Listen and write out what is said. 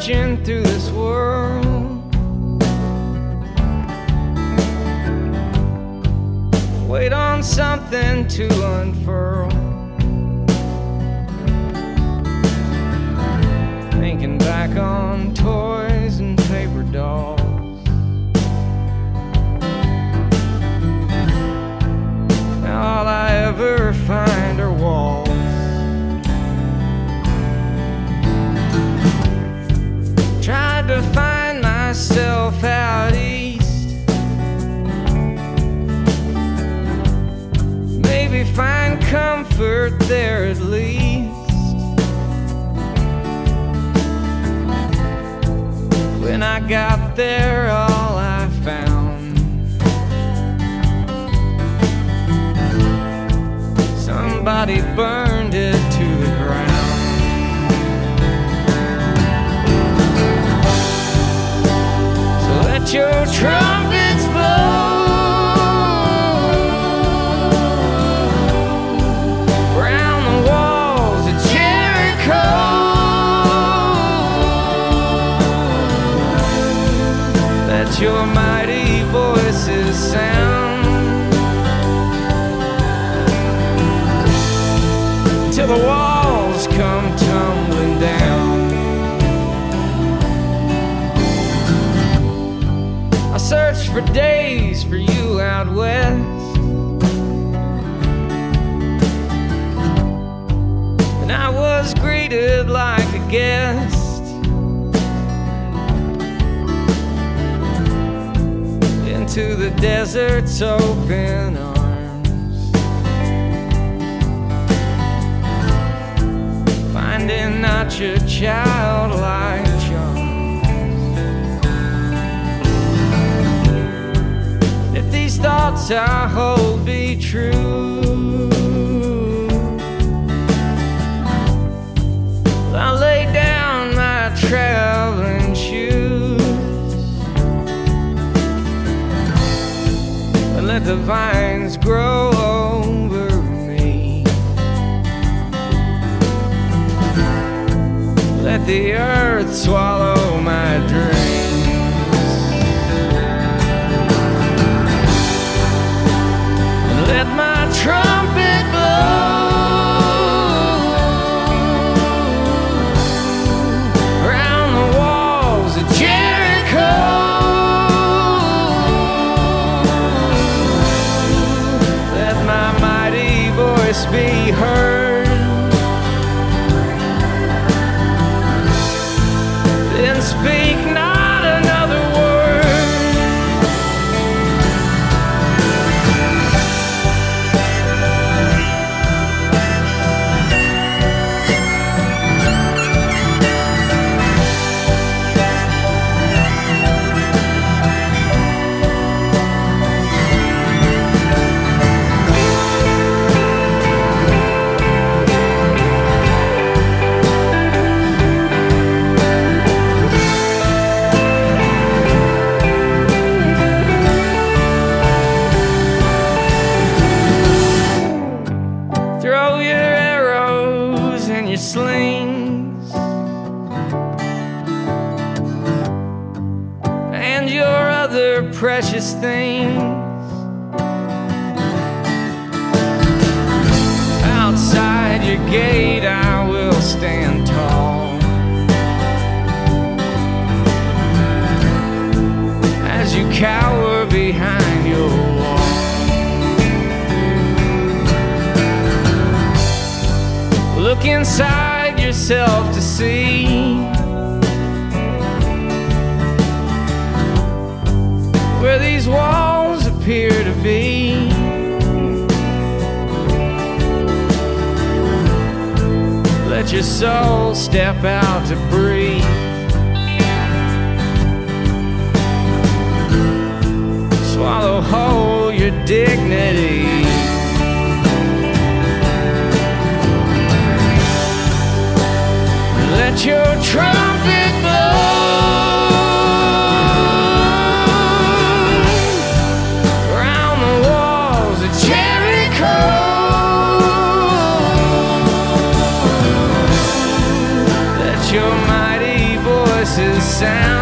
searching through this world. Wait on something to unfurl. Thinking back on toys and paper dolls. Now all I ever find are walls. Tried to find myself out east. Maybe find comfort there at least. When I got there, all I found, somebody burned it to the ground. So let your trumpets blow. Your mighty voices sound till the walls come tumbling down. I searched for days for you out west, and I was greeted like a guest. To the desert's open arms, finding not your childlike charms. If these thoughts I hold be true, I'll lay down my traveling shoes. Let the vines grow over me. Let the earth swallow my dreams. And let my trumpet blow around the walls of Jericho. Be heard, then speak not another slings and your other precious things. Outside your gate I will stand tall as you cower behind your wall. Look inside yourself to see where these walls appear to be. Let your soul step out to breathe. Swallow whole your dignity. Let your trumpet blow around the walls of Jericho. Let your mighty voices sound